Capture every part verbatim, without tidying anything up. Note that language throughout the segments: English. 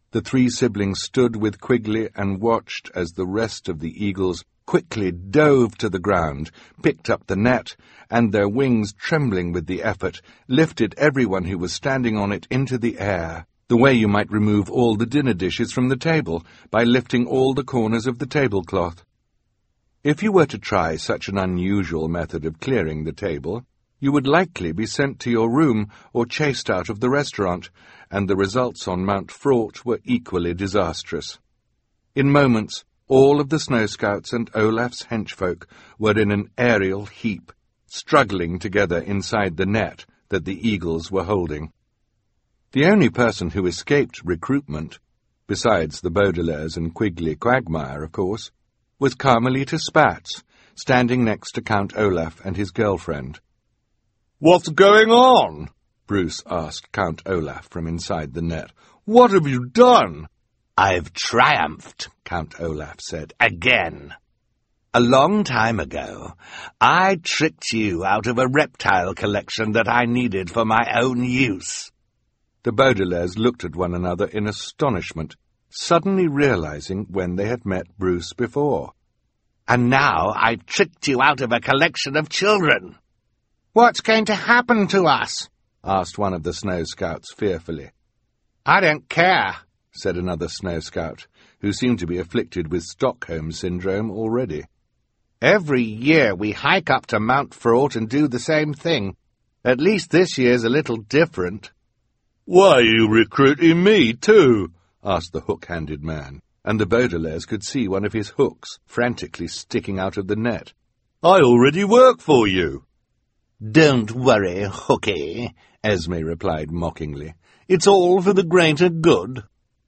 The three siblings stood with Quigley and watched as the rest of the eagles quickly dove to the ground, picked up the net, and their wings, trembling with the effort, lifted everyone who was standing on it into the air, the way you might remove all the dinner dishes from the table by lifting all the corners of the tablecloth. If you were to try such an unusual method of clearing the table, you would likely be sent to your room or chased out of the restaurant, and the results on Mount Fraught were equally disastrous. In moments, all of the Snow Scouts and Olaf's henchfolk were in an aerial heap, struggling together inside the net that the eagles were holding. The only person who escaped recruitment, besides the Baudelaires and Quigley Quagmire, of course, was Carmelita Spatz, standing next to Count Olaf and his girlfriend. "What's going on?" Bruce asked Count Olaf from inside the net. "What have you done?" "I've triumphed," Count Olaf said, "again. A long time ago, I tricked you out of a reptile collection that I needed for my own use." The Baudelaires looked at one another in astonishment, suddenly realizing when they had met Bruce before. "And now I've tricked you out of a collection of children." "What's going to happen to us?" asked one of the Snow Scouts fearfully. "I don't care," said another Snow Scout, who seemed to be afflicted with Stockholm Syndrome already. "Every year we hike up to Mount Fraught and do the same thing. At least this year's a little different." "Why are you recruiting me, too?" asked the hook-handed man, and the Baudelaires could see one of his hooks frantically sticking out of the net. "I already work for you." "Don't worry, Hooky," Esme replied mockingly. "It's all for the greater good."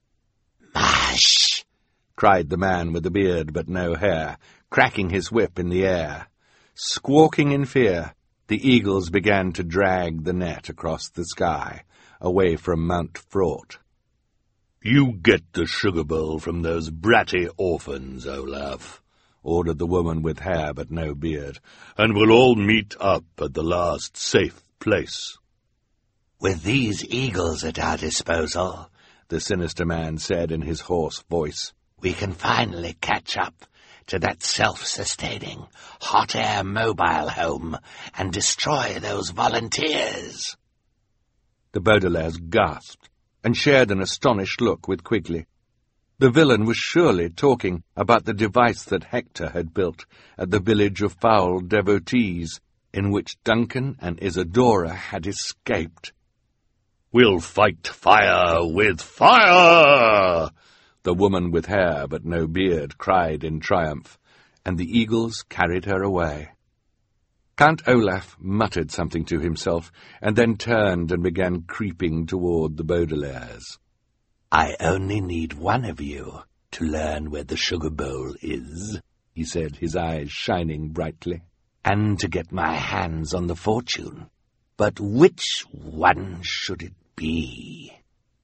"Mush!" cried the man with the beard but no hair, cracking his whip in the air. Squawking in fear, the eagles began to drag the net across the sky, away from Mount Fraught. "You get the sugar bowl from those bratty orphans, Olaf," ordered the woman with hair but no beard, "and we'll all meet up at the last safe place." "With these eagles at our disposal," the sinister man said in his hoarse voice, "we can finally catch up to that self-sustaining, hot-air mobile home and destroy those volunteers." The Baudelaires gasped and shared an astonished look with Quigley. The villain was surely talking about the device that Hector had built at the village of Foul Devotees, in which Duncan and Isadora had escaped. "We'll fight fire with fire!" the woman with hair but no beard cried in triumph, and the eagles carried her away. Count Olaf muttered something to himself, and then turned and began creeping toward the Baudelaires. "I only need one of you to learn where the sugar bowl is," he said, his eyes shining brightly, "and to get my hands on the fortune. But which one should it be?"